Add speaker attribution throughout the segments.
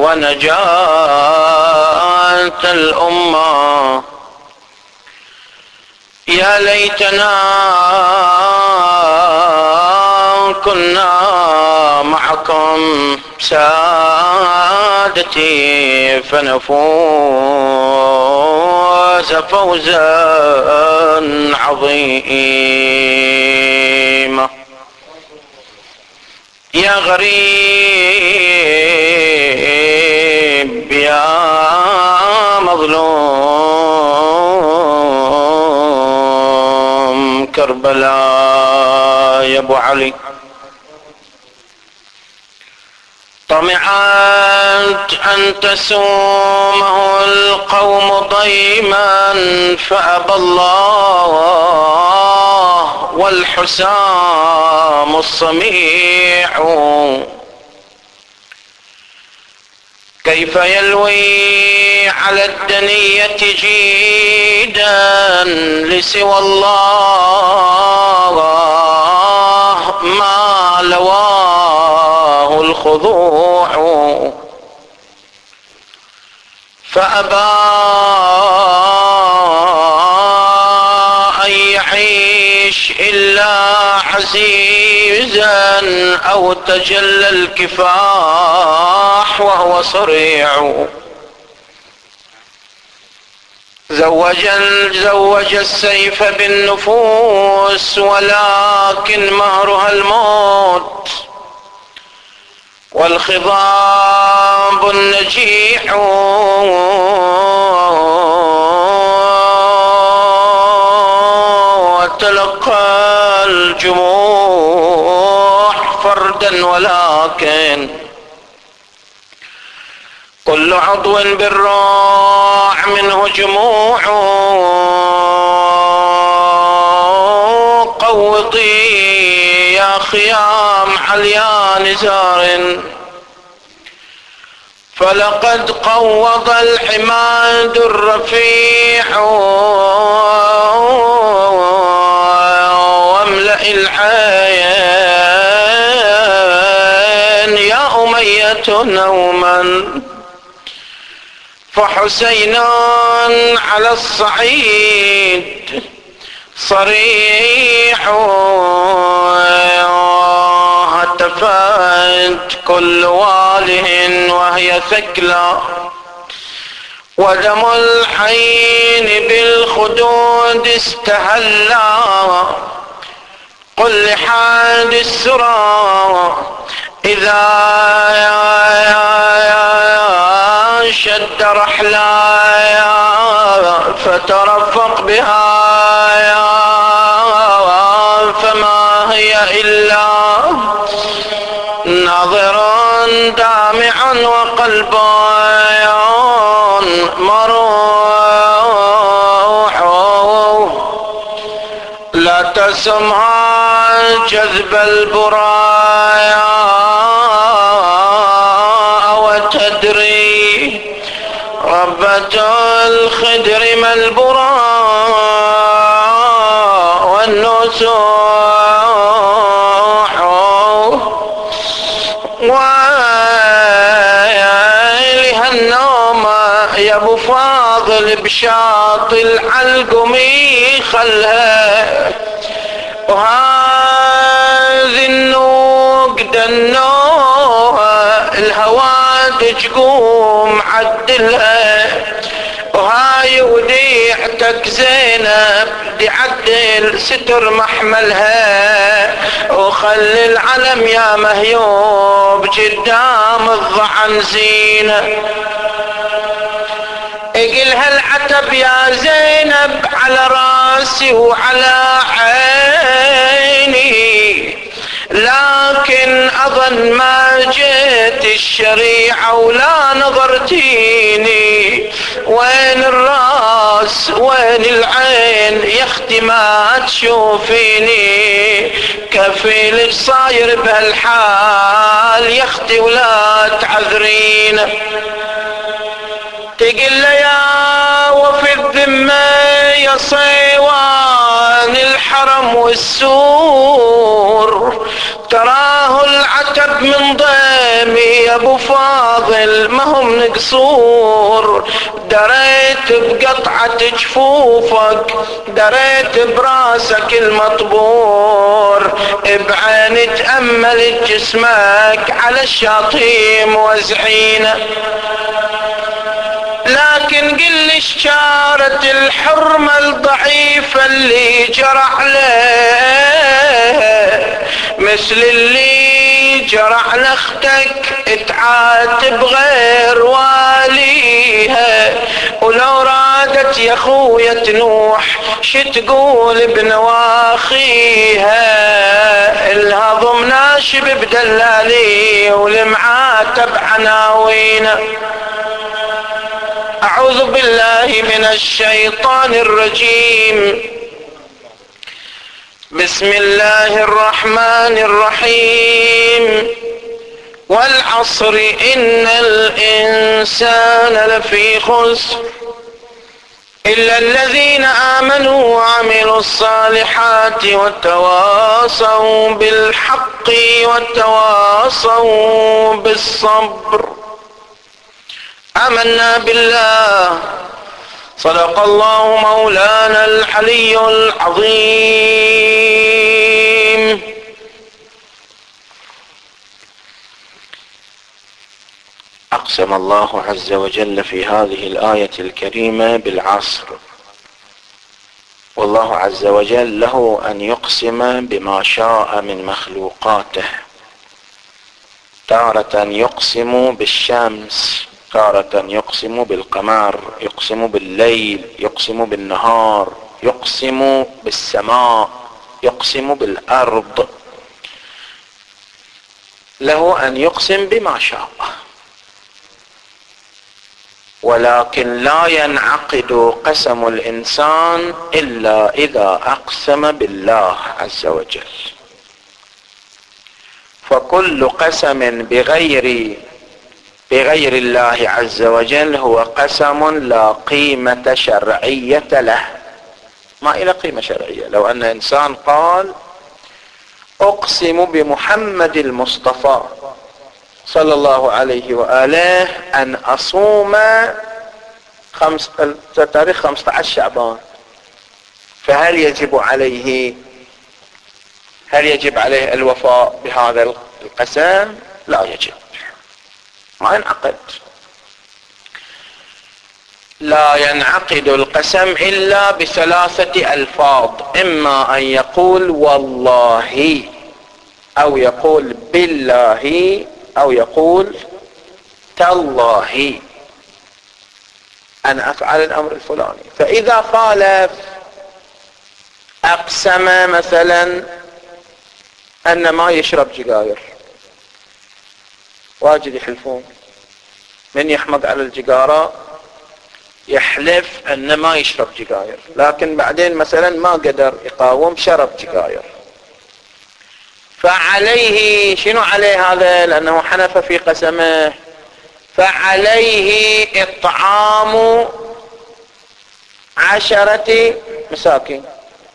Speaker 1: ونجاة الأمة. يا ليتنا كنا معكم سادتي فنفوز فوزا عظيما. يا غريب يا مظلوم كربلاء يا ابو علي، طمعت أن تسومه القوم ضيما فأبى الله والحسام الصميع. كيف يلوي على الدنية جيدا لسوى الله ما لواه الخضوع. فأبى أن يعيش إلا عزيزا أو تجلى الكفاح وهو صريع. زوج السيف بالنفوس ولكن مهرها الموت، والخضاب النجيح وتلقى الجموح فردا، ولكن كل عضو بالراع منه جموع. قوضي يا خيام عليا نزار، فلقد قوض الحماد الرفيع. واملأ العين يا أمية نوما، فحسين على الصعيد صريح. هتفت كل واله وهي ثكلى، ودم الحين بالخدود استهلا. قل لحاد السرى إذا شد رحلايا فترفق بها، فما هي إلا ناظر دامع وقلب مروح. لا تسمها جذب البرايا وتدري ربة الخدر ما البراء والنسوح. ويلها النوم يا ابو فاضل بشاط العلقمي خلها، وهذه النوق دنوها الهوادج قوم عدلها، وهاي وديعتك زينب دي عدل ستر محملها، وخلي العلم يا مهيوب قدام الضعن زينة. اقلها العتب يا زينب على راسي وعلى عيني، لكن اظن ما جيت الشريعة ولا نظرتيني. وين الراس وين العين يا اختي ما تشوفيني، كفيلك صاير بهالحال يا اختي ولا تعذرين. تقل يا وفي الذمة يا صيوان الحال الحرم والسور، تراه العتب من ضيمي يا ابو فاضل ما هم نقصور، دريت بقطعة جفوفك دريت براسك المطبور، بعيني تأملت جسمك على الشاطئ موزعينه، لكن قل لي شارت الحرمة الضعيفة اللي جرح له مثل اللي جرح لاختك اتعاتب غير واليها، ولو رادت يا خويا تنوح شتقول بنواخيها، الهضم ناشب بدلالي والمعاتب عناوينه. أعوذ بالله من الشيطان الرجيم. بسم الله الرحمن الرحيم. والعصر إن الإنسان لفي خسر إلا الذين آمنوا وعملوا الصالحات وتواصوا بالحق وتواصوا بالصبر. آمنا بالله. صدق الله مولانا العلي العظيم. أقسم الله عز وجل في هذه الآية الكريمة بالعصر، والله عز وجل له أن يقسم بما شاء من مخلوقاته، تارة يقسم بالشمس، تارة يقسم بالقمر، يقسم بالليل، يقسم بالنهار، يقسم بالسماء، يقسم بالأرض، له أن يقسم بما شاء، ولكن لا ينعقد قسم الإنسان إلا إذا أقسم بالله عز وجل، فكل قسم بغير الله عز وجل هو قسم لا قيمة شرعية له، ما إلى قيمة شرعية. لو أن إنسان قال أقسم بمحمد المصطفى صلى الله عليه وآله أن أصوم تاريخ 15 شعبان، فهل يجب عليه الوفاء بهذا القسم؟ لا يجب، ما ينعقد. لا ينعقد القسم إلا بثلاثة ألفاظ، إما أن يقول والله، أو يقول بالله، أو يقول تالله أن أفعل الأمر الفلاني. فإذا خالف أقسم مثلا أن ما يشرب سجاير، واجد يحلفون، من يحمق على الجيجارة يحلف أن ما يشرب سجاير، لكن بعدين مثلا ما قدر يقاوم شرب سجاير، فعليه شنو عليه هذا؟ لأنه حنف في قسمه، فعليه إطعام 10 مساكين.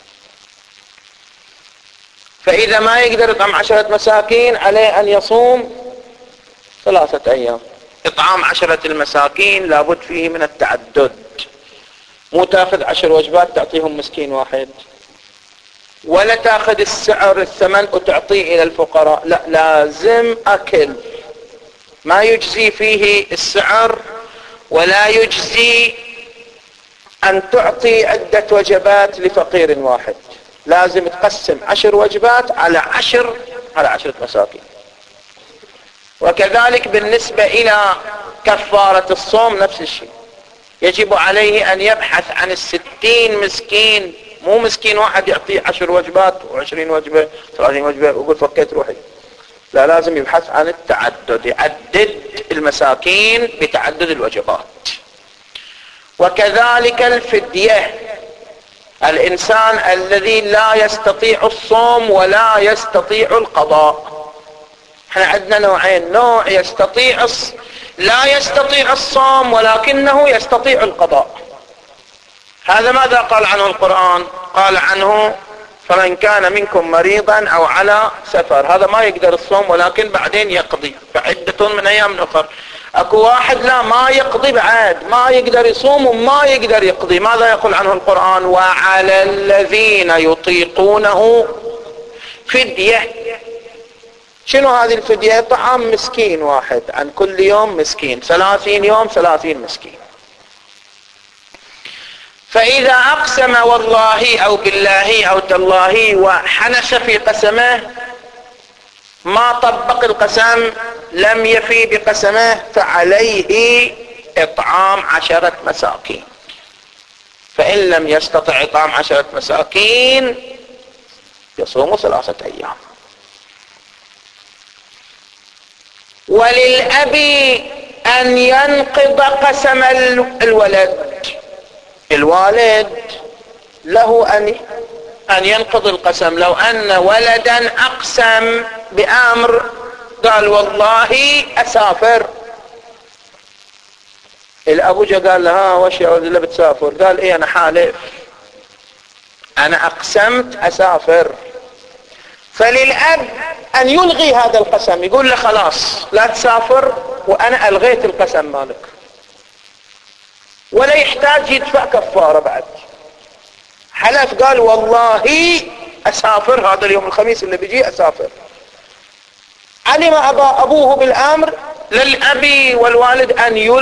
Speaker 1: فإذا ما يقدر يطعم 10 مساكين عليه أن يصوم 3 أيام. إطعام 10 المساكين لابد فيه من التعدد، مو تاخذ 10 وجبات تعطيهم مسكين واحد، ولا تاخذ الثمن وتعطيه إلى الفقراء، لا، لازم أكل، ما يجزي فيه السعر، ولا يجزي أن تعطي عدة وجبات لفقير واحد، لازم تقسم 10 وجبات على 10 مساكين. وكذلك بالنسبة إلى كفارة الصوم نفس الشيء، يجب عليه أن يبحث عن 60 مسكين، مو مسكين واحد يعطيه 10 وجبات و20 وجبة 30 وجبة ويقول فكيت روحي، لا، لازم يبحث عن التعدد، يعدد المساكين بتعدد الوجبات. وكذلك الفدية، الإنسان الذي لا يستطيع الصوم ولا يستطيع القضاء. احنا عندنا نوعين، نوع لا يستطيع الصوم ولكنه يستطيع القضاء. هذا ماذا قال عنه القرآن؟ قال عنه فمن كان منكم مريضا او على سفر، هذا ما يقدر الصوم ولكن بعدين يقضي، فعدة من ايام اخر. اكو واحد لا ما يقضي بعد، ما يقدر يصوم وما يقدر يقضي، ماذا يقول عنه القرآن؟ وعلى الذين يطيقونه فدية. شنو هذه الفدية؟ طعام مسكين واحد عن كل يوم مسكين، 30 يوم 30 مسكين. فإذا أقسم والله أو بالله أو تالله وحنس في قسمه، ما طبق القسم، لم يفي بقسمه، فعليه إطعام 10 مساكين. فإن لم يستطع إطعام 10 مساكين يصوم 3 أيام. وللأب أن ينقض قسم الولد، الوالد له أن ينقض القسم. لو أن ولدا أقسم بأمر، قال والله أسافر، الأبو جا قال له ها وش يا ولد اللي بتسافر؟ قال إيه أنا حالف، أنا أقسمت أسافر. فللأب أن يلغي هذا القسم، يقول له خلاص لا تسافر وأنا ألغيت القسم مالك، ولا يحتاج يدفع كفارة بعد. حلف قال والله أسافر، هذا اليوم الخميس اللي بيجي أسافر. علم أبوه بالأمر، للأب والوالد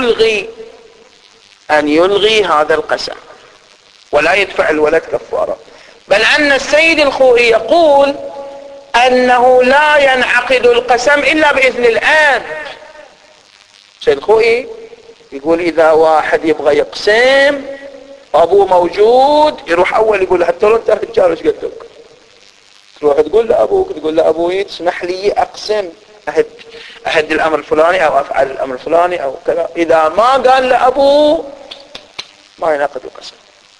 Speaker 1: أن يلغي هذا القسم ولا يدفع الولد كفارة. بل أن السيد الخوئي يقول أنه لا ينعقد القسم إلا بإذن الآب. السيد الخوئي يقول إذا واحد يبغى يقسم أبوه موجود، يروح أول يقول حتى لو أنت رجال إيش قلت لك، تروح تقول لأبوك، تقول لأبوي تسمح لي أقسم، أهد الأمر الفلاني أو أفعل الأمر الفلاني أو كذا. إذا ما قال لأبوه ما ينعقد القسم.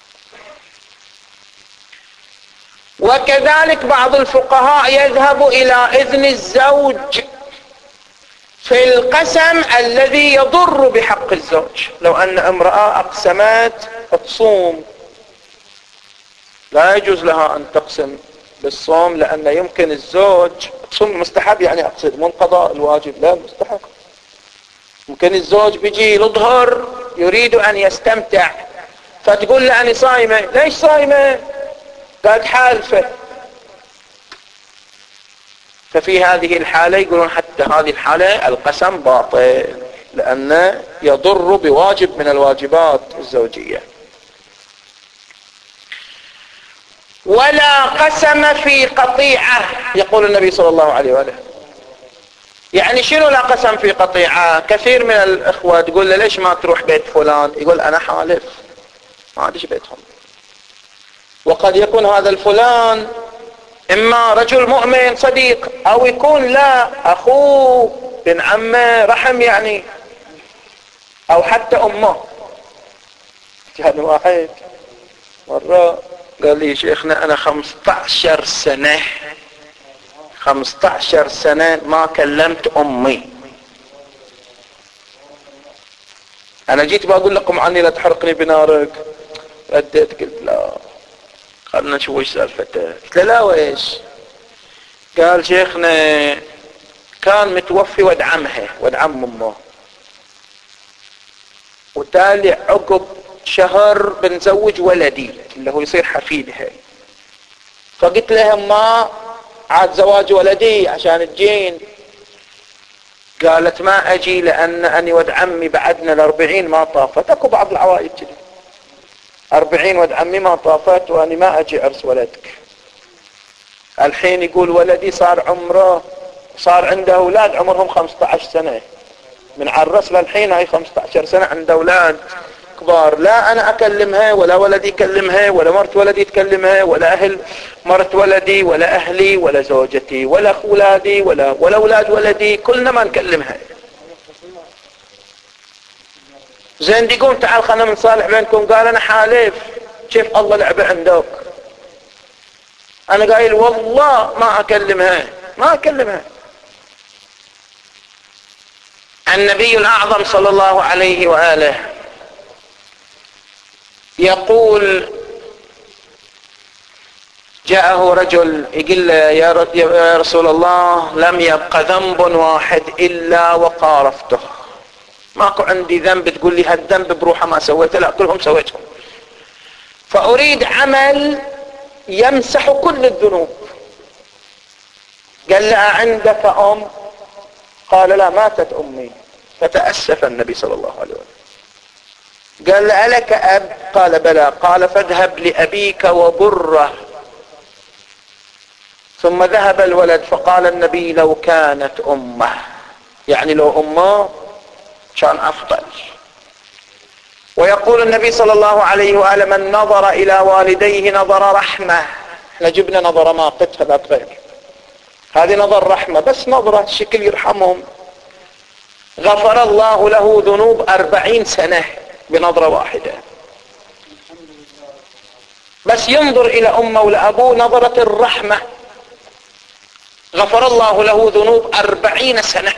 Speaker 1: وكذلك بعض الفقهاء يذهب إلى إذن الزوج في القسم الذي يضر بحق الزوج. لو أن امرأة أقسمت تصوم، لا يجوز لها أن تقسم بالصوم، لأن يمكن الزوج تصوم مستحب، يعني أقصد من قضاء الواجب، لا مستحب. ممكن الزوج بيجي يظهر يريد أن يستمتع، فتقول له أنا صايمة. ليش صايمة؟ قالت حالفة. ففي هذه الحالة يقولون حتى هذه الحالة القسم باطل، لأنه يضر بواجب من الواجبات الزوجية. ولا قسم في قطيعة، يقول النبي صلى الله عليه وآله. يعني شنو لا قسم في قطيعة؟ كثير من الإخوة تقول له ليش ما تروح بيت فلان؟ يقول أنا حالف ما أدش بيتهم. وقد يكون هذا الفلان إما رجل مؤمن صديق، أو يكون لا أخوه بن عمه رحم يعني، أو حتى أمه. كان واحد مرة قال لي شيخنا أنا 15 سنة ما كلمت أمي. أنا جيت بقول لكم عني لا تحرقني بنارك، رديت قلت لا خلنا نشوف وش سالفته. قلت له لا ويش؟ قال شيخنا كان متوفي ود عمها ود عم امه، وتالي عقب شهر بنزوج ولدي اللي هو يصير حفيدها. فقلت لهم ما عاد زواج ولدي عشان تجين. قالت ما اجي لان اني ود عمي بعدنا 40 ما طافت. اكو بعض العوائل كذا 40 ود عمي ما طافت واني ما اجي عرس ولدك. الحين يقول ولدي صار عمره، صار عنده اولاد عمرهم 15 سنة من عرس للحين، هاي 15 سنة عنده اولاد كبار. لا انا اكلمها ولا ولدي يكلمها ولا مرت ولدي تكلمها ولا اهل مرت ولدي ولا اهلي ولا زوجتي ولا اولادي ولا اولاد ولدي، كلنا ما نكلمها. زين دي قوم تعال خلنا نصالح بينكم. قال انا حالف، كيف الله لعبه عندك؟ انا قايل والله ما اكلمها. النبي الاعظم صلى الله عليه وآله يقول جاءه رجل يقول له يا رسول الله لم يبق ذنب واحد إلا وقارفته، ماكو عندي ذنب تقول لي هالذنب بروحه ما سويته، لا كلهم سويتهم، فأريد عمل يمسح كل الذنوب. قال لها عندك أم؟ قال لا ماتت أمي. فتأسف النبي صلى الله عليه وسلم. قال له ألك أب؟ قال بلى. قال فاذهب لأبيك وبره. ثم ذهب الولد فقال النبي لو كانت أمه، يعني لو أمه كان أفضل. ويقول النبي صلى الله عليه وآله من نظر إلى والديه نظر رحمة. احنا جبنا نظر ماقتها لا غير، هذه نظر رحمة، بس نظرة شكل يرحمهم. غفر الله له ذنوب 40 سنة بنظرة واحدة، بس ينظر إلى أمه ولأبوه نظرة الرحمة غفر الله له ذنوب 40 سنة.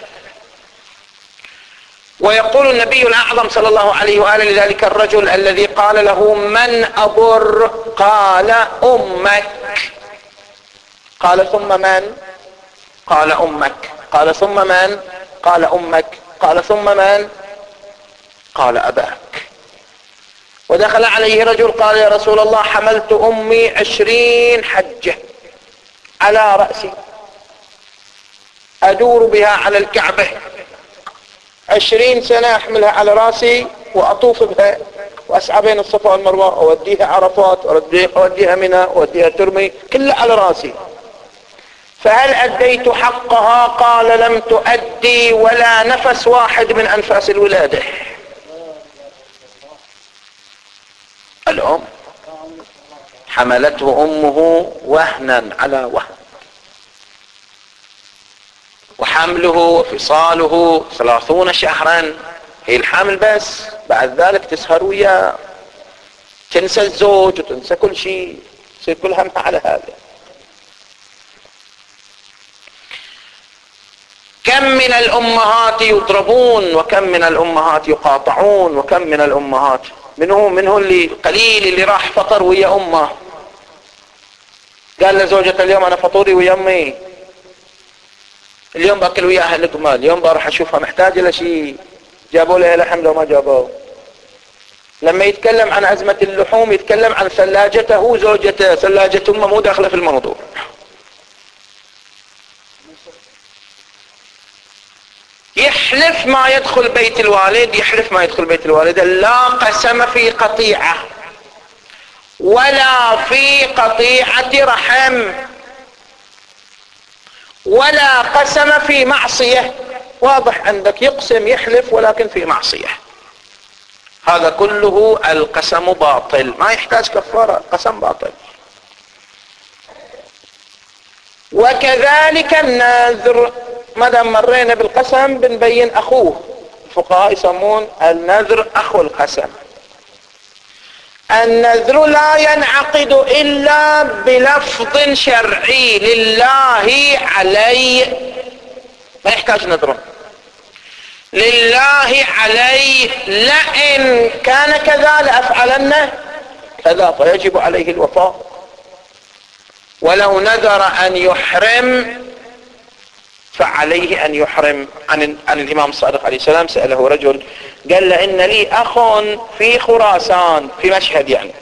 Speaker 1: ويقول النبي الأعظم صلى الله عليه وآله لذلك الرجل الذي قال له من أبر؟ قال أمك. قال ثم من؟ قال أمك. قال ثم من؟ قال أمك. قال ثم من؟ قال أباك. ودخل عليه رجل قال يا رسول الله حملت أمي 20 حجة على رأسي أدور بها على الكعبة، 20 سنة أحملها على رأسي وأطوف بها وأسعى بين الصفا والمروة، أوديها عرفات، أوديها منى، أوديها ترمي، كلها على رأسي، فهل أديت حقها؟ قال لم تؤدي ولا نفس واحد من أنفاس الولادة. الأم حملته أمه وهنا على وهن، وحمله وفصاله 30 شهرا، هي الحمل بس، بعد ذلك تسهر وياه، تنسى الزوج وتنسى كل شيء، يصير كل همها على هذا. كم من الأمهات يضربون، وكم من الأمهات يقاطعون، وكم من الأمهات منه اللي قليل اللي راح فطر ويا أمه، قال لزوجته اليوم أنا فطوري ويا أمي، اليوم باكل وياها لقمة، اليوم بروح اشوفها محتاجة لشيء، جابوا لها لحم لو ما جابوه. لما يتكلم عن أزمة اللحوم يتكلم عن ثلاجته زوجته، ثلاجة امه مو داخلة في الموضوع. يحلف ما يدخل بيت الوالد، يحلف ما يدخل بيت الوالد، لا قسم في قطيعة ولا في قطيعة رحم ولا قسم في معصية. واضح عندك، يقسم يحلف ولكن في معصية، هذا كله القسم باطل، ما يحتاج كفارة، قسم باطل. وكذلك النذر، ما دام مرينا بالقسم بنبين اخوه، الفقهاء يسمون النذر اخو القسم. النذر لا ينعقد الا بلفظ شرعي، لله علي، ما يحتاج نذر، لله علي لئن كان كذا لأفعلن كذا، فيجب عليه الوفاء. ولو نذر ان يحرم فعليه ان يحرم. عن الامام الصادق عليه السلام سأله رجل قال له ان لي اخ في خراسان، في مشهد يعني،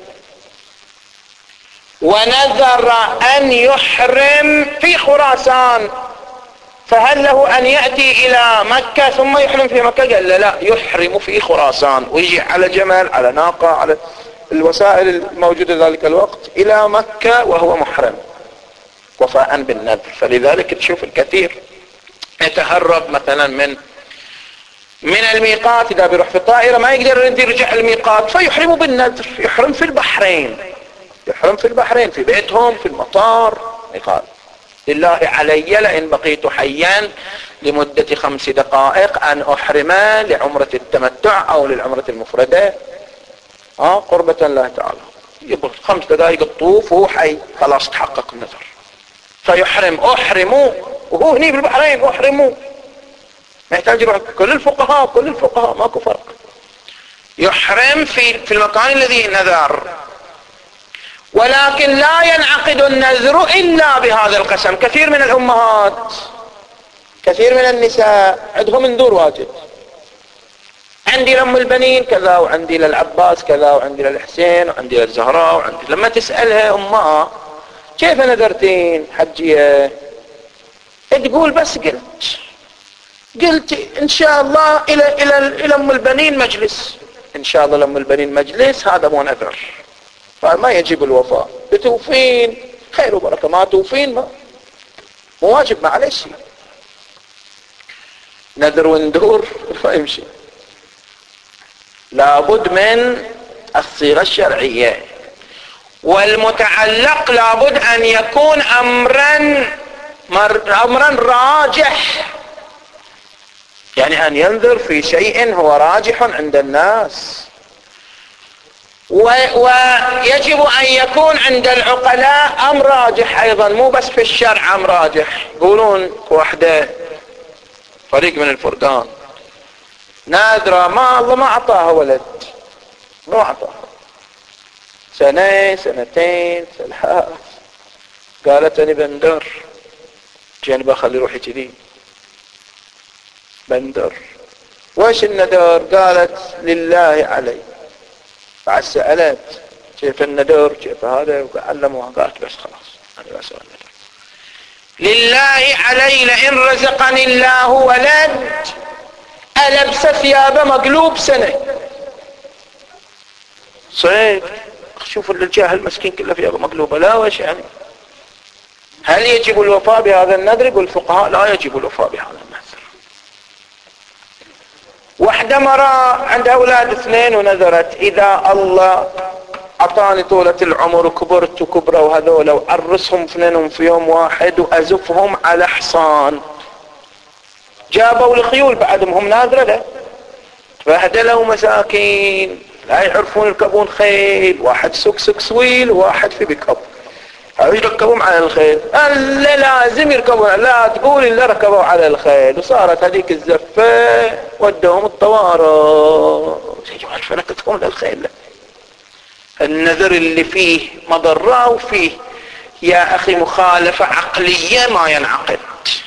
Speaker 1: ونذر ان يحرم في خراسان، فهل له ان يأتي الى مكة ثم يحرم في مكة؟ قال لا، يحرم في خراسان ويجي على جمل على ناقة على الوسائل الموجودة ذلك الوقت الى مكة وهو محرم وفاء بالنذر. فلذلك تشوف الكثير يتهرب مثلا من الميقات، اذا بيروح في الطائرة ما يقدر يرجع الميقات فيحرم بالنذر، يحرم في البحرين، يحرم في البحرين في بيتهم في المطار، يقال لله علي لئن بقيت حيا لمدة 5 دقائق ان احرم لعمرة التمتع او للعمرة المفردة، قربة الله تعالى، يبقى 5 دقائق الطوف وهو حي، خلاص تحقق النذر، فيحرم. احرموا وهو هني بالبحرين، احرموا، ما يحتاج يروح. كل الفقهاء ماكو فرق، يحرم في المكان الذي نذر. ولكن لا ينعقد النذر إلا بهذا القسم. كثير من الأمهات، كثير من النساء عندهم نذور واجب، عندي لأم البنين كذا، وعندي للعباس كذا، وعندي للحسين، وعندي للزهراء، وعندي. لما تسألها أمها كيف نذرتين حجية، تقول بس قلت إن شاء الله إلى أم البنين مجلس. إن شاء الله لأم البنين مجلس، هذا مو نذر، فما يجب الوفاء. بتوفين خير وبركة، ما توفين مو واجب، معلش. نذر وندور ما يمشي، لابد من الصيغة الشرعية. والمتعلق لابد أن يكون أمرا راجح، يعني أن ينذر في شيء هو راجح عند الناس. ويجب أن يكون عند العقلاء أمر راجح أيضا، مو بس في الشرع أمر راجح. يقولون واحدة فريق من الفرقان نادرة، ما الله ما أعطاها ولد، ما أعطاها، سنة سنتين ثلاث، قالت أنا بندر، جاني بخلي روحي كذي بندر. وش الندر؟ قالت لله علي. بعد سألت كيف الندر كيف هذا، وعلموها، قالت بس خلاص أنا بسأل الندر لله علي لئن رزقني الله ولد ألبس ثياب مقلوب سنة. صحيح، شوفوا الجاهل المسكين كله ثيابه مقلوبة، لا وش يعني. هل يجب الوفاء بهذا النذر؟ يقول الفقهاء لا يجب الوفاء بهذا النذر. واحدة مرة عندها أولاد اثنين ونذرت إذا الله أعطاني طولة العمر وكبرت وكبرة وهذول، وأرسهم اثنينهم في يوم واحد وأزفهم على حصان، جابوا الخيول بعدهم، هم نادرة له، فهدلوا مساكين لا يعرفون يركبون خيل، واحد سوق سويل وواحد في بيك اب، يركبون على الخيل، لا لازم يركبون، لا تقول إلا ركبوا على الخيل. وصارت هذيك الزفة ودوهم الطوارئ، ركبتهم للخيل. النذر اللي فيه مضرة وفيه يا أخي مخالفة عقلية ما ينعقد.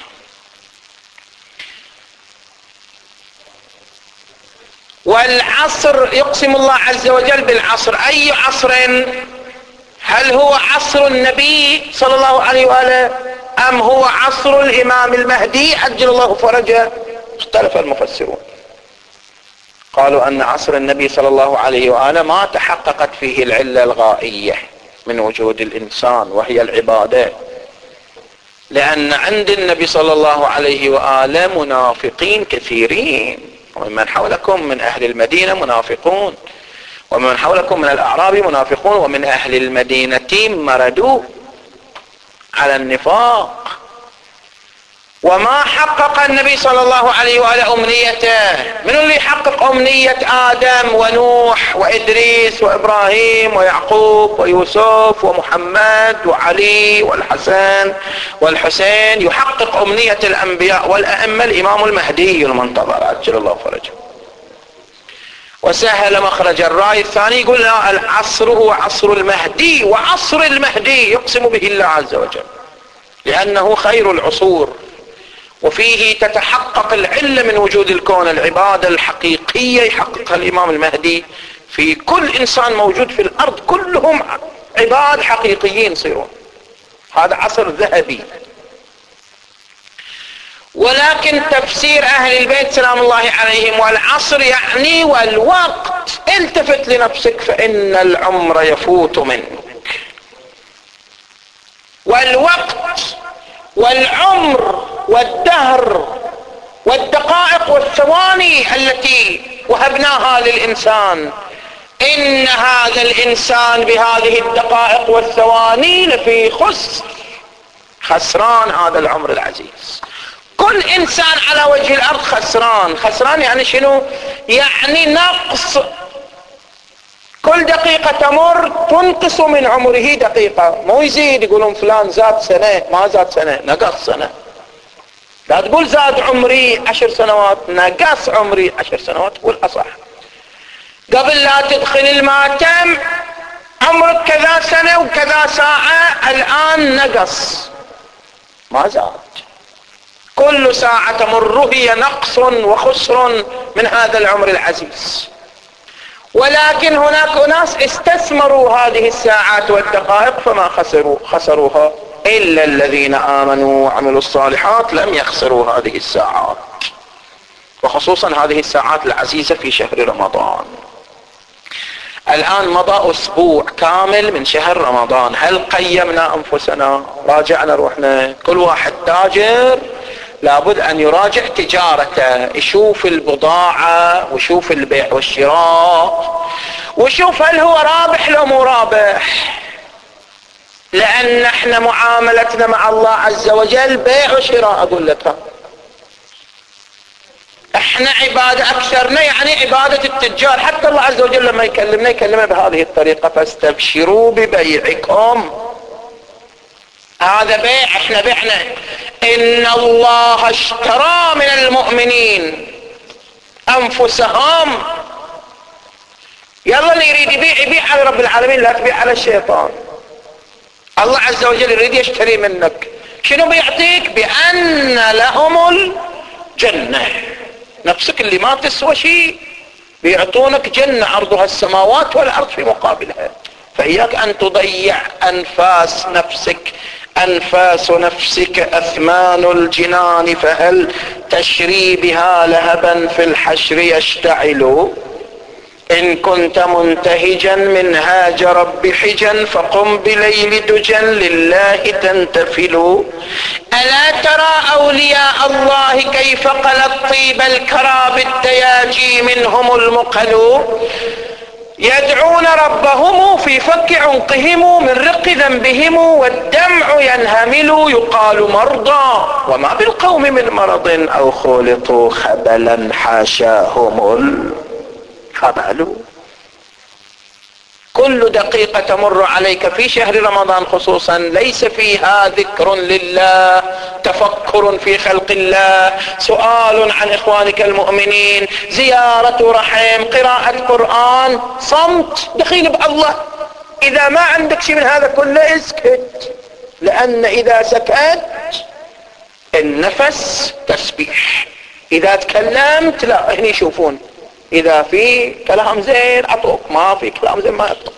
Speaker 1: والعصر يقسم الله عز وجل بالعصر، أي عصر؟ هل هو عصر النبي صلى الله عليه وآله أم هو عصر الإمام المهدي عجل الله فرجه؟ اختلف المفسرون، قالوا أن عصر النبي صلى الله عليه وآله ما تحققت فيه العلة الغائية من وجود الإنسان وهي العبادة، لأن عند النبي صلى الله عليه وآله منافقين كثيرين، ومن حولكم من أهل المدينة منافقون، ومن حولكم من الأعراب منافقون، ومن أهل المدينة مردوا على النفاق. وما حقق النبي صلى الله عليه وآله أمنيته. من اللي يحقق أمنية آدم ونوح وإدريس وإبراهيم ويعقوب ويوسف ومحمد وعلي والحسن والحسين؟ يحقق أمنية الأنبياء والأئمة الإمام المهدي المنتظر عجل الله فرجه. وسهل مخرج الرأي الثاني، يقول لا، العصر هو عصر المهدي، وعصر المهدي يقسم به الله عز وجل لأنه خير العصور، وفيه تتحقق العلة من وجود الكون. العبادة الحقيقية يحققها الإمام المهدي في كل إنسان موجود في الأرض، كلهم عباد حقيقيين يصيرون. هذا عصر ذهبي. ولكن تفسير أهل البيت سلام الله عليهم والعصر يعني والوقت، التفت لنفسك فإن العمر يفوت منك. والوقت والعمر والدهر والدقائق والثواني التي وهبناها للإنسان، إن هذا الإنسان بهذه الدقائق والثواني لفي خسر، خسران هذا العمر العزيز. كل إنسان على وجه الأرض خسران. خسران يعني شنو؟ يعني نقص، كل دقيقة تمر تنقص من عمره دقيقة، مو يزيد. يقولون فلان زاد سنة، ما زاد سنة، نقص سنة. لا تقول زاد عمري 10 سنوات، نقص عمري 10 سنوات، قول أصح. قبل لا تدخل الماتم عمرك كذا سنة وكذا ساعة، الآن نقص ما زاد. كل ساعة تمر هي نقص وخسر من هذا العمر العزيز. ولكن هناك أناس استثمروا هذه الساعات والدقائق فما خسروها، إلا الذين آمنوا وعملوا الصالحات لم يخسروا هذه الساعات، وخصوصا هذه الساعات العزيزة في شهر رمضان. الآن مضى أسبوع كامل من شهر رمضان، هل قيمنا أنفسنا؟ راجعنا روحنا. كل واحد تاجر لابد أن يراجع تجارته، يشوف البضاعة ويشوف البيع والشراء ويشوف هل هو رابح لو مو رابح، لأن احنا معاملتنا مع الله عز وجل بيع وشراء. أقول لك احنا عبادة اكثرنا يعني عبادة التجار. حتى الله عز وجل لما يكلمنا بهذه الطريقة، فاستبشروا ببيعكم. هذا بيع، احنا بعنا. ان الله اشترى من المؤمنين انفسهم. يلا اللي يريد يبيع على رب العالمين، لا تبيع على الشيطان. الله عز وجل يريد يشتري منك، شنو بيعطيك؟ بأن لهم الجنة. نفسك اللي ما تسوى شيء بيعطونك جنة عرضها السماوات والأرض في مقابلها. فإياك أن تضيع أنفاس نفسك. أنفاس نفسك أثمان الجنان، فهل تشري بها لهبا في الحشر يشتعل. إن كنت منتهجا منهاج رب حجا، فقم بليل دجا لله تنتفل. ألا ترى أولياء الله كيف قلت طيب الكرى بالدياجي منهم المقل. يدعون ربهم في فك عنقهم من رق ذنبهم، والدمع ينهمل يقال مرضى، وما بالقوم من مرض أو خلطوا خبلا حاشاهم الخبل. كل دقيقة تمر عليك في شهر رمضان خصوصا ليس فيها ذكر لله، تفكر في خلق الله، سؤال عن إخوانك المؤمنين، زيارة رحم، قراءة قرآن، صمت، دخيل بالله. إذا ما عندك شيء من هذا كله اسكت، لأن إذا سكت النفس تسبيح. إذا تكلمت لا هني يشوفون، إذا في كلام زين أعطوك، ما في كلام زين ما يعطوك.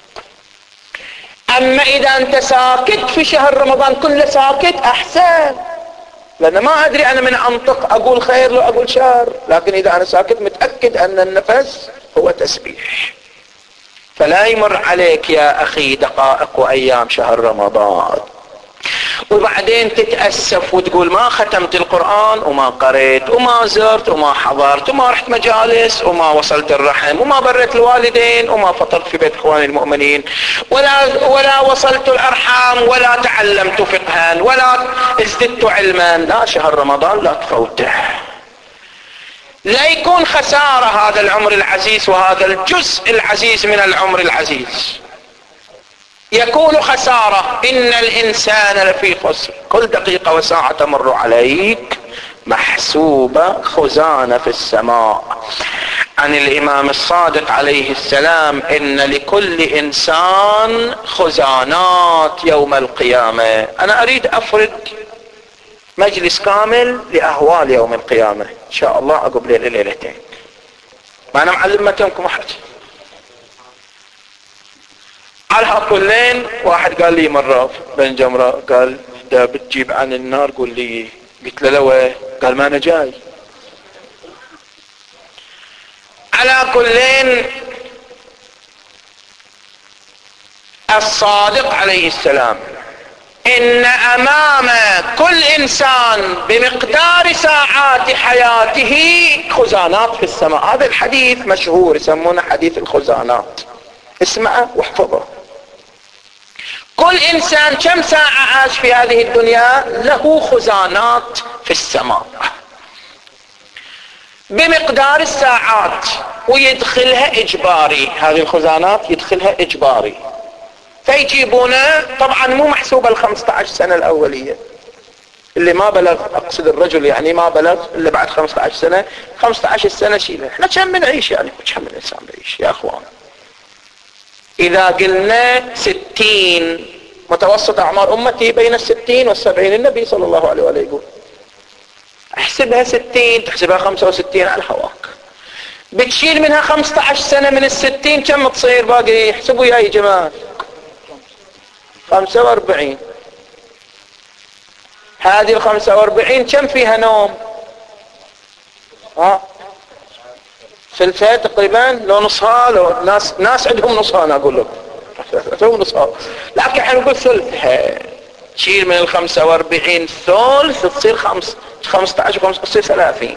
Speaker 1: أما إذا أنت ساكت في شهر رمضان كله ساكت أحسن، لأن ما أدري أنا من أنطق أقول خير لو أقول شر، لكن إذا أنا ساكت متأكد أن النفس هو تسبيح. فلا يمر عليك يا أخي دقائق وأيام شهر رمضان وبعدين تتأسف وتقول ما ختمت القرآن وما قريت وما زرت وما حضرت وما رحت مجالس وما وصلت الرحم وما بريت الوالدين وما فطرت في بيت اخواني المؤمنين ولا وصلت الارحام ولا تعلمت فقها ولا ازددت علما. لا، شهر رمضان لا تفوته، لا يكون خسارة هذا العمر العزيز وهذا الجزء العزيز من العمر العزيز، يكون خسارة. إن الإنسان لفي خسر، كل دقيقة وساعة تمر عليك محسوبة خزانة في السماء. عن الإمام الصادق عليه السلام: إن لكل إنسان خزانات يوم القيامة. أنا أريد أفرد مجلس كامل لأهوال يوم القيامة إن شاء الله عقب ليلتين، ما أنا معلم متنكم أحد. على كلين واحد قال لي مرة بن جمرة، قال دا بتجيب عن النار قول لي. قلت له لو، قال ما أنا جاي. على كلين الصادق عليه السلام: إن أمام كل إنسان بمقدار ساعات حياته خزانات في السماء. هذا الحديث مشهور يسمونه حديث الخزانات، اسمعه واحفظه. كل إنسان كم ساعة عاش في هذه الدنيا له خزانات في السماء بمقدار الساعات، ويدخلها إجباري. هذه الخزانات يدخلها إجباري، فيجيبونه. طبعا مو محسوبة 15 سنة الأولية، اللي ما بلغ، أقصد الرجل يعني ما بلغ إلا بعد 15 سنة. 15 سنة شيله. احنا كم بنعيش يعني؟ كم من إنسان بيعيش يا أخوان؟ اذا قلنا 60 متوسط اعمار امتي بين 60 و70، النبي صلى الله عليه وآله يقول احسبها 60 تحسبها 65 على هواك، بتشيل منها 15 سنة من 60 كم تصير باقي؟ احسبوا يا جماعة 45. هذه 45 كم فيها نوم؟ ثلثها تقريبا، لو نصها، لو ناس عندهم نصها، انا اقول لكم عندهم نصها، لكن احنا نقول ثلثها. تشيل من 45 ثلث تصير 15 و5 تصير 30.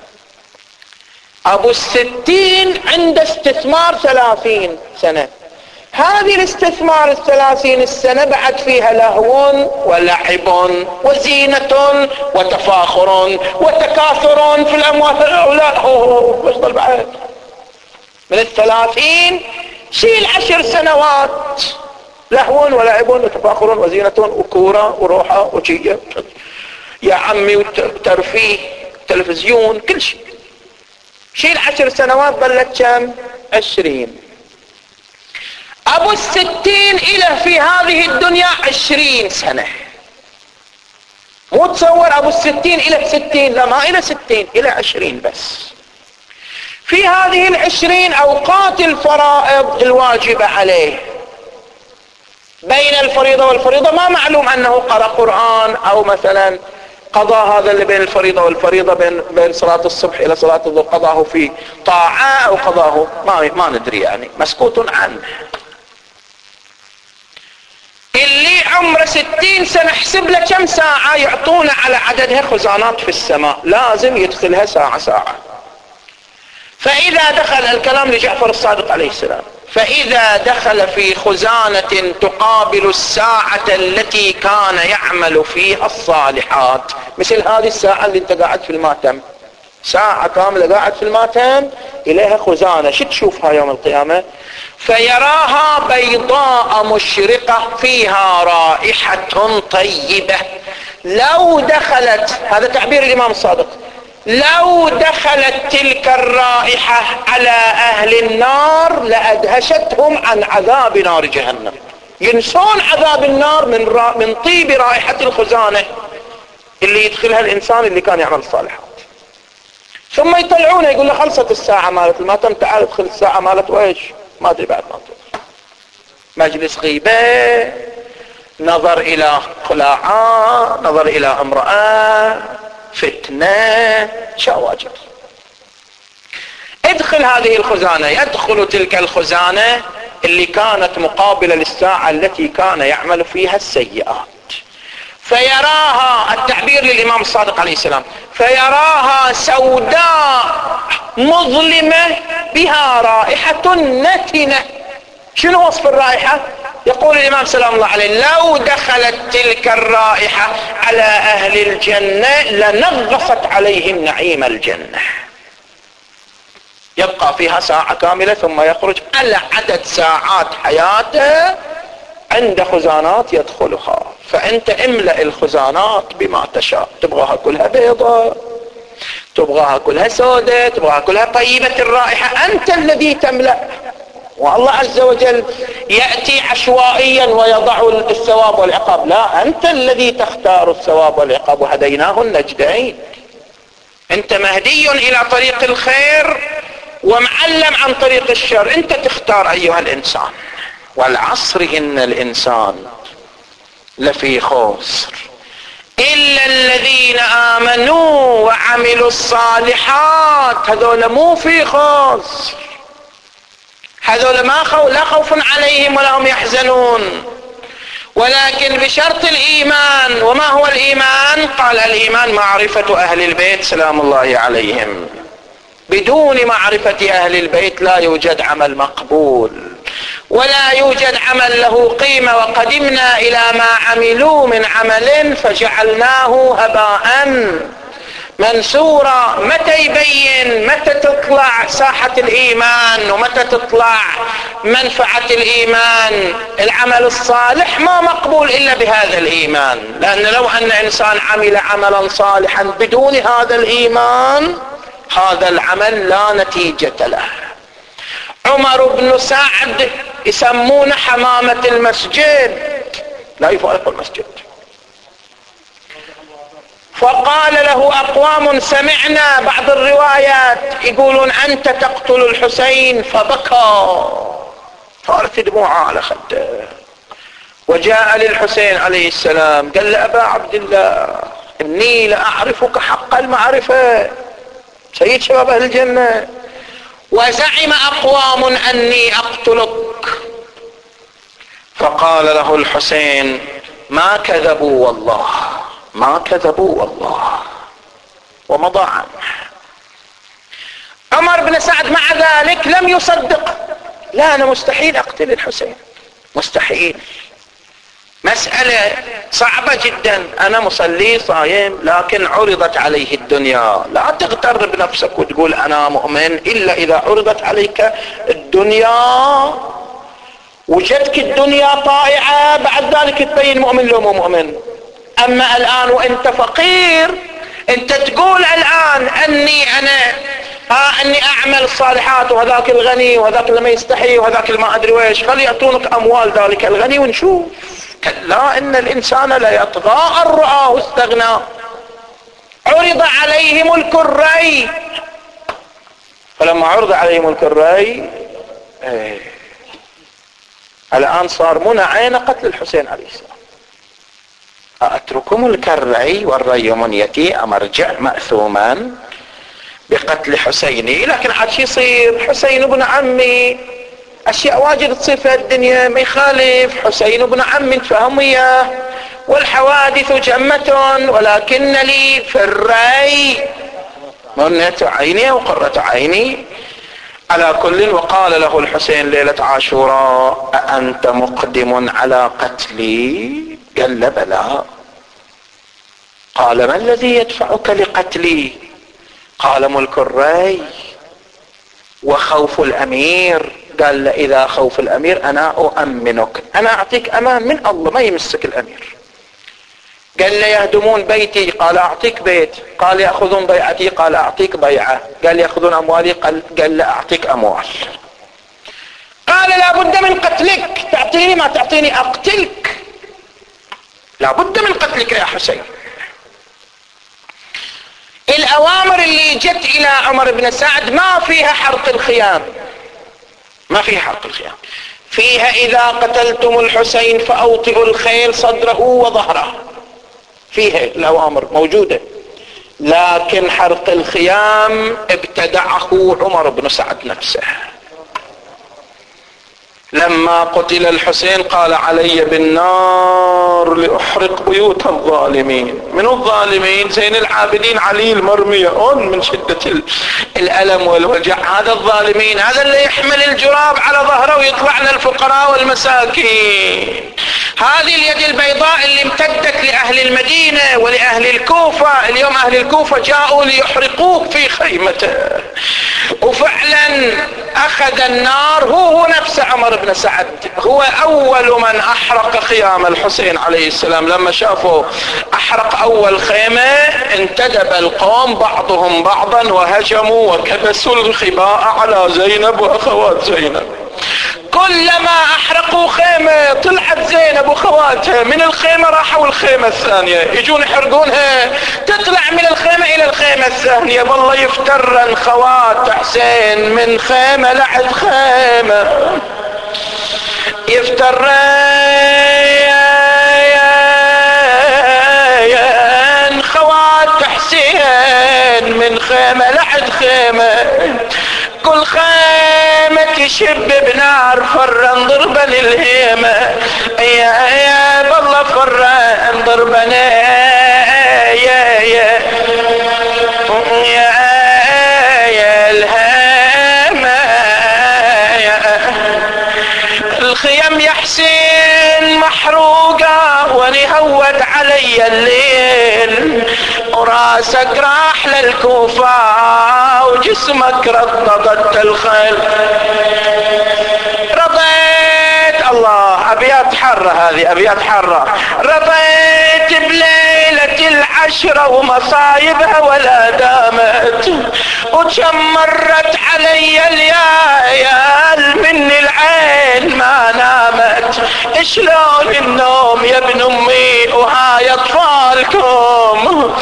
Speaker 1: ابو 60 عنده استثمار 30 سنة. هذه الاستثمار 30 السنة بعد فيها لهو ولعب وزينة وتفاخر وتكاثر في الاموال والاولاد. بس ضل بعد من 30 شيل 10 سنوات لهو ولعب وتفاخر وزينة وكورة وروحة وشيء يا عمي وترفيه تلفزيون كل شيء. شيل 10 سنوات ظلت كم؟ 20. ابو 60 اله في هذه الدنيا 20 سنة. مو تصور ابو 60 اله 60، لا ما اله 60، اله 20 بس. في هذه 20 اوقات الفرائض الواجبة عليه، بين الفريضة والفريضة ما معلوم انه قرأ قرآن او مثلا قضاء هذا اللي بين الفريضة والفريضة، بين صلاة الصبح الى صلاة الظهر قضاه في طاعة او قضاه ما ندري، يعني مسكوت عنه. اللي عمره 60 سنة احسب له كم ساعة يعطونا على عددها خزانات في السماء، لازم يدخلها ساعة ساعة. فاذا دخل الكلام لجعفر الصادق عليه السلام، فاذا دخل في خزانة تقابل الساعة التي كان يعمل فيها الصالحات، مثل هذه الساعة اللي انت قاعد في الماتم، ساعة كاملة قاعد في الماتم اليها خزانة، شو تشوفها يوم القيامة؟ فيراها بيضاء مشرقة فيها رائحة طيبة، لو دخلت، هذا تعبير الامام الصادق، لو دخلت تلك الرائحة على اهل النار لادهشتهم عن عذاب نار جهنم، ينسون عذاب النار من طيب رائحة الخزانة اللي يدخلها الانسان اللي كان يعمل الصالحات. ثم يطلعونه يقول له خلصت الساعة مالت الماتم، تعال ادخل الساعة مالت وايش ما ادري بعد ما تدخل. مجلس غيبة، نظر الى خلاعة، نظر الى امرأة، فتنة، شواجر. ادخل هذه الخزانة، يدخل تلك الخزانة اللي كانت مقابلة للساعة التي كان يعمل فيها السيئات، فيراها، التعبير للإمام الصادق عليه السلام، فيراها سوداء مظلمة بها رائحة نتنة. شنو وصف الرائحة؟ يقول الإمام سلام الله عليه لو دخلت تلك الرائحة على أهل الجنة لنغصت عليهم نعيم الجنة. يبقى فيها ساعة كاملة ثم يخرج على عدد ساعات حياته عند خزانات يدخلها. فأنت املأ الخزانات بما تشاء، تبغاها كلها بيضة، تبغاها كلها سودة، تبغاها كلها طيبة الرائحة، أنت الذي تملأ. والله عز وجل يأتي عشوائيا ويضع الثواب والعقاب، لا، أنت الذي تختار الثواب والعقاب، وهديناه النجدين. أنت مهدي إلى طريق الخير ومعلم عن طريق الشر، أنت تختار أيها الإنسان. والعصر إن الإنسان لفي خسر إلا الذين آمنوا وعملوا الصالحات، هذول مو في خسر، هذول لا خوف عليهم ولا هم يحزنون، ولكن بشرط الإيمان. وما هو الإيمان؟ قال الإيمان معرفة أهل البيت سلام الله عليهم. بدون معرفة أهل البيت لا يوجد عمل مقبول ولا يوجد عمل له قيمة. وقدمنا إلى ما عملوا من عمل فجعلناه هباء منثورا. متى يبين؟ متى تطلع ساحة الإيمان ومتى تطلع منفعة الإيمان؟ العمل الصالح ما مقبول إلا بهذا الإيمان، لأن لو أن إنسان عمل عملا صالحا بدون هذا الإيمان هذا العمل لا نتيجة له. عمر بن سعد يسمون حمامة المسجد، لا يفارق المسجد. فقال له أقوام سمعنا، بعض الروايات يقولون أنت تقتل الحسين، فبكى، صارت دموعه على خده. وجاء للحسين عليه السلام قال له أبا عبد الله إني لأعرفك حق المعرفة، سيد شباب أهل الجنة، وزعم أقوام أني أقتلك. فقال له الحسين ما كذبوا والله، ما كذبوا والله، ومضى عنه. عمر بن سعد مع ذلك لم يصدق، لا أنا مستحيل أقتل الحسين، مستحيل، مسألة صعبة جدا، أنا مصلي صايم، لكن عرضت عليه الدنيا. لا تغتر بنفسك وتقول أنا مؤمن إلا إذا عرضت عليك الدنيا، وجدك الدنيا طائعة، بعد ذلك تبين مؤمن لو مو مؤمن. أما الآن وأنت فقير، أنت تقول الآن أني أعمل الصالحات، وهذاك الغني وهذاك اللي ما يستحي وهذاك اللي ما أدري ويش، خلي يأتونك أموال ذلك الغني ونشوف. كلا إن الإنسان لا يطغى أن رآه استغنى. عرض عليه ملك الري، فلما عرض عليه ملك الري الآن صار منع عين قتل الحسين عليه السلام. أترك ملك الري والري منيتي أم أرجع مأثوما بقتل حسيني؟ لكن عاد شي يصير، حسين ابن عمي، أشياء واجد تصير في الدنيا ما يخالف، حسين ابن عمي نتفاهم وياه، والحوادث جمة ولكن لي في الري منة عيني وقرة عيني. على كل، وقال له الحسين ليلة عاشوراء أأنت مقدم على قتلي؟ قال له بلى. قال ما الذي يدفعك لقتلي؟ قال ملك الري وخوف الأمير. قال له إذا خوف الأمير أنا أؤمنك، أنا أعطيك أمان من الله ما يمسك الأمير. قال له يهدمون بيتي، قال أعطيك بيت. قال يأخذون بيعتي، قال أعطيك بيعة. قال يأخذون أموالي، قال لا أعطيك أموال. قال لا بد من قتلك، تعطيني ما تعطيني أقتلك، لا بد من قتلك يا حسين. الأوامر اللي جت إلى عمر بن سعد ما فيها حرق الخيام، ما فيها حرق الخيام، فيها إذا قتلتم الحسين فأوطئوا الخيل صدره وظهره، فيها الأوامر موجودة. لكن حرق الخيام ابتدعه عمر بن سعد نفسه. لما قتل الحسين قال علي بالنار لأحرق بيوت الظالمين. من الظالمين؟ زين العابدين علي المرمي من شدة الألم والوجع. هذا الظالمين، هذا اللي يحمل الجراب على ظهره ويطلع للفقراء والمساكين. هذه اليد البيضاء اللي امتدت لأهل المدينة ولأهل الكوفة. اليوم أهل الكوفة جاءوا ليحرقوك في خيمته، وفعلا أخذ النار. هو نفسه عمر بن سعد هو أول من أحرق خيام الحسين عليه السلام. لما شافوا أحرق أول خيمة انتدب القوم بعضهم بعضا وهجموا وكبسوا الخباء على زينب وأخوات زينب. كلما أحرقوا خيمة طلعت زينب وخواتها من الخيمة، راحوا الخيمة الثانية يجون يحرقونها، تطلع من الخيمة إلى الخيمة الثانية. والله يفترن خوات حسين من خيمة لعد خيمة، يفترن خوات حسين من خيمة لعد خيمة. كل خيمة تشب بنار فرن ضربا الهيمة، يا بالله فرن ضربنا يا الهيمة. الخيم يا حسين محروقة ونهود علي الليل، وراسك راح للكوفة وجسمك رددت الخيل. رضيت الله، أبيات حرة هذه، أبيات حرة. رضيت بليلة العشرة ومصايبها ولا دامت، وكم مرت علي الليال من العين ما شلون النوم يا ابن امي وهاي اطفالكم؟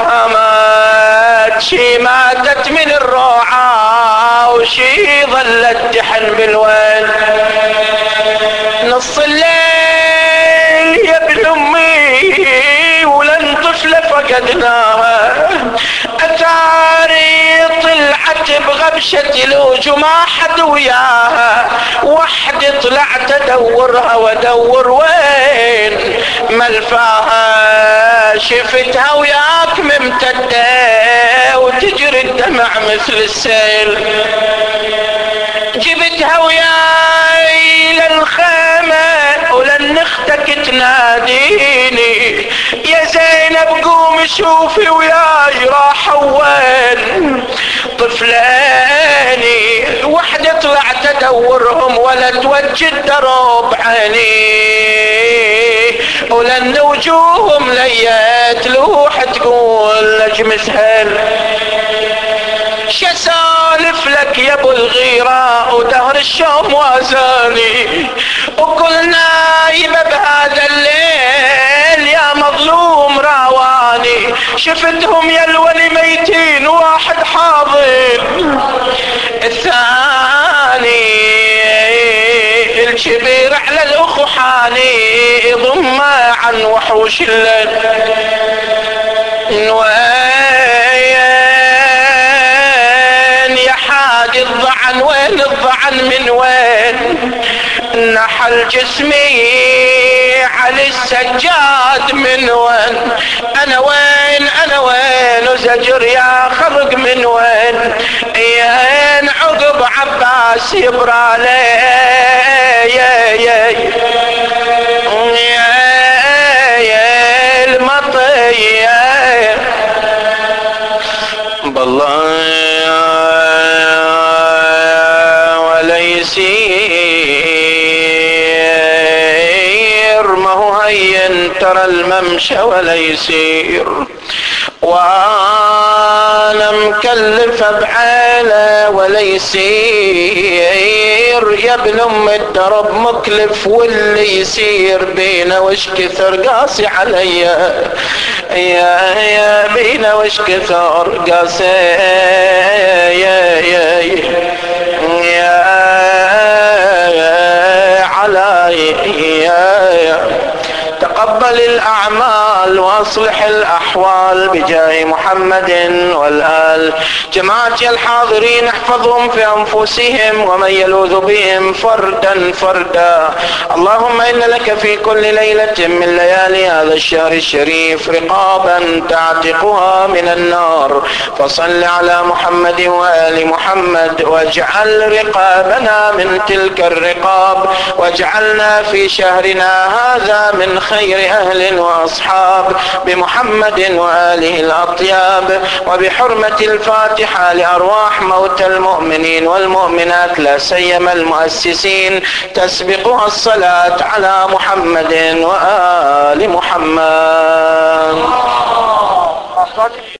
Speaker 1: شي ماتت من الروعة وشي ظلت تحن بالويل. نص الليل يا ابن امي ولن طفلة فقدناها، اتاري طلعت بغبشة لوج وما حد وياها، وحدي طلعت ادورها وادور وين ملفاها، شفتها وياك ممتدة وتجري الدمع مثل السيل، جبتها وياي للخيمة ولن اختك تناديني يا زينب قومي شوفي وياي راحوا وين طفلاني، وحدة طلعت ادورهم ولا توجد درب عيني، ولن وجوههم ليت لوح تقول نجم سهل. شسالف لك يا ابو الغيرة ودهر الشوم وازاني، وكل نايمة بهذا الليل يا مظلوم راواني، شفتهم يا الولي ميتين واحد حاضر الثاني، الكبير على الاخو حاني يضم عن وحوش الليل. الضعن وين الضعن من وين نحل جسمي على السجاد من وين، انا وين انا وين وزجر يا خلق من وين، ين عقب عباس يبرالي يا يا يا المطي بالله يسير، ما هو هين ترى الممشى ولا يسير، وانا مكلفه بعيله ولا يسير، يا ابن ام الدرب مكلف واللي يسير بينا وش كثر قاسي عليا، يا بينا وش كثر قاسي يا علي. تقبل الأعمال وأصلح الأحوال بجاه محمد والآل. جماعة الحاضرين احفظهم في أنفسهم ومن يلوذ بهم فردا فردا. اللهم إن لك في كل ليلة من ليالي هذا الشهر الشريف رقابا تعتقها من النار، فصل على محمد وآل محمد واجعل رقابنا من تلك الرقاب، واجعلنا في شهرنا هذا من خير أهل وأصحاب بمحمد وآله الأطياب، وبحرمة الفاتحة لأرواح موتى المؤمنين والمؤمنات لا سيما المؤسسين تسبقها الصلاة على محمد وآل محمد.